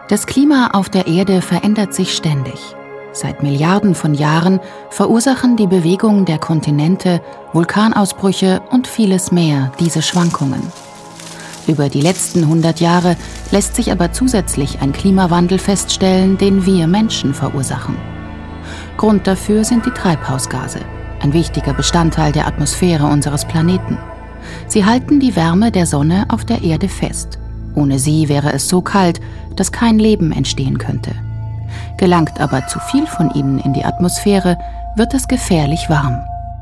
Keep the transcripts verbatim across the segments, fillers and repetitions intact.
Das Klima auf der Erde verändert sich ständig. Seit Milliarden von Jahren verursachen die Bewegungen der Kontinente, Vulkanausbrüche und vieles mehr diese Schwankungen. Über die letzten hundert Jahre lässt sich aber zusätzlich ein Klimawandel feststellen, den wir Menschen verursachen. Grund dafür sind die Treibhausgase, ein wichtiger Bestandteil der Atmosphäre unseres Planeten. Sie halten die Wärme der Sonne auf der Erde fest. Ohne sie wäre es so kalt, dass kein Leben entstehen könnte. Gelangt aber zu viel von ihnen in die Atmosphäre, wird es gefährlich warm.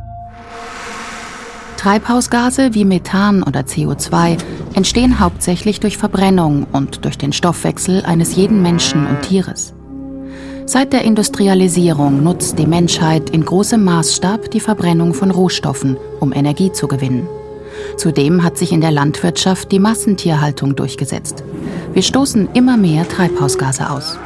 Treibhausgase wie Methan oder C O zwei entstehen hauptsächlich durch Verbrennung und durch den Stoffwechsel eines jeden Menschen und Tieres. Seit der Industrialisierung nutzt die Menschheit in großem Maßstab die Verbrennung von Rohstoffen, um Energie zu gewinnen. Zudem hat sich in der Landwirtschaft die Massentierhaltung durchgesetzt. Wir stoßen immer mehr Treibhausgase aus.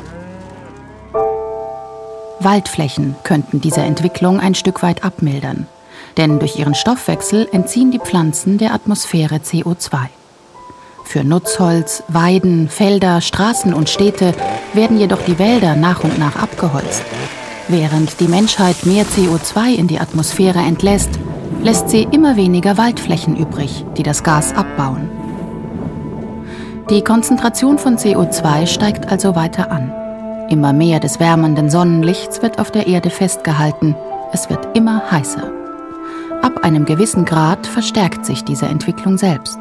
Waldflächen könnten diese Entwicklung ein Stück weit abmildern. Denn durch ihren Stoffwechsel entziehen die Pflanzen der Atmosphäre C O zwei. Für Nutzholz, Weiden, Felder, Straßen und Städte werden jedoch die Wälder nach und nach abgeholzt. Während die Menschheit mehr C O zwei in die Atmosphäre entlässt, lässt sie immer weniger Waldflächen übrig, die das Gas abbauen. Die Konzentration von C O zwei steigt also weiter an. Immer mehr des wärmenden Sonnenlichts wird auf der Erde festgehalten. Es wird immer heißer. Ab einem gewissen Grad verstärkt sich diese Entwicklung selbst.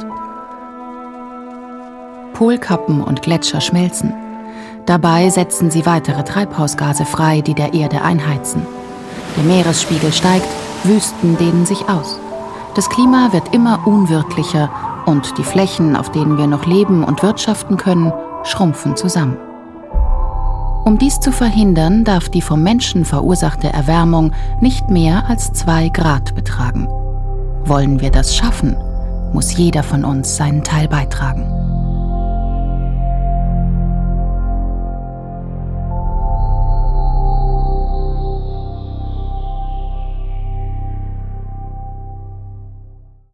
Polkappen und Gletscher schmelzen. Dabei setzen sie weitere Treibhausgase frei, die der Erde einheizen. Der Meeresspiegel steigt, Wüsten dehnen sich aus. Das Klima wird immer unwirtlicher und die Flächen, auf denen wir noch leben und wirtschaften können, schrumpfen zusammen. Um dies zu verhindern, darf die vom Menschen verursachte Erwärmung nicht mehr als zwei Grad betragen. Wollen wir das schaffen, muss jeder von uns seinen Teil beitragen.